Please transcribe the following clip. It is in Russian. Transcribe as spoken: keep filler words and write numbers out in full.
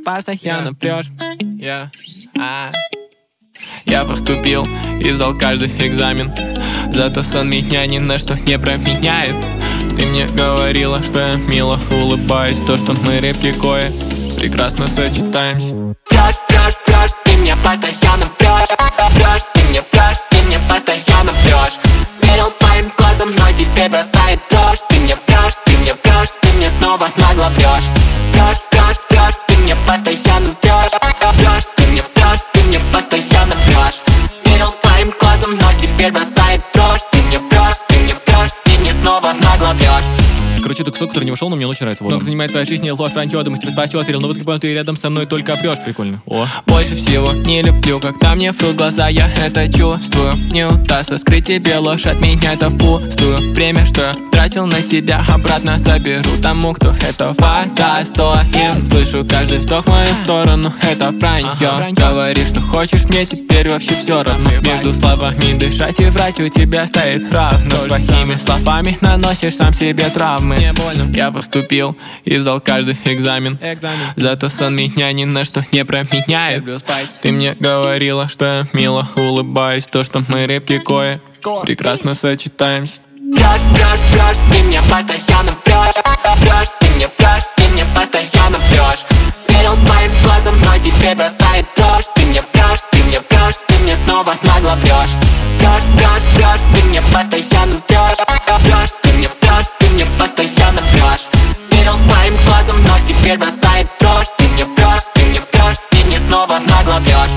постоянно прешь. Yeah. А. Я поступил и сдал каждый экзамен, зато сон меня ни на что не променяет. Ты мне говорила, что я мило улыбаюсь, то, что мы репки кое прекрасно сочетаемся. Врешь, врешь, врешь, ты мне постоянно врешь. Врешь, ты мне врешь, ты мне постоянно врешь. Верил твоим глазам, но теперь бросает дрожь. Ты мне врешь, ты мне врешь, ты мне снова нагло врешь. Врешь, врешь, врешь, ты мне постоянно врешь. Врешь, ты мне врешь, ты мне постоянно врешь. Верил твоим глазам, но теперь бросает дрожь. Ты мне врешь, ты мне врешь, ты мне снова нагло врешь. Короче, это кусок, который не ушел, но мне очень нравится. Вот. Много занимает твоя жизнь, ложь, вранье, думаю, тебя спасет, верил, но вот как будто ты рядом со мной только врешь. Прикольно. О. Больше всего не люблю, когда мне врут глаза, я это чувствую. Не удастся скрыть тебе ложь от меня, это впустую. Время, что я тратил на тебя, обратно соберу тому, кто этого достоин. Слышу каждый вдох в мою сторону, это вранье. Ага, говоришь, что хочешь, мне теперь вообще все равно. Между словами дышать и врать у тебя стоит равно. Своими словами наносишь сам себе травмы. Мне больно. Я поступил и сдал каждый экзамен, экзамен. Зато сон меня ни на что не променяет. Ты мне говорила, что я мило улыбаюсь, то, что мы репки кое прекрасно сочетаемся. Врешь, врешь, врешь, ты мне постоянно врешь. Врешь, ты мне врешь, ты мне постоянно врешь. Верил твоим глазам, но теперь бросает дрожь. Ты мне врешь, ты мне врешь, ты мне снова нагло врешь. Врешь, врешь, врешь, ты мне постоянно врешь. Врешь, ты мне врешь, ты мне постоянно врешь. Верил твоим глазам, но теперь бросает дрожь. Ты мне врешь, ты мне врешь, ты мне снова нагло врешь.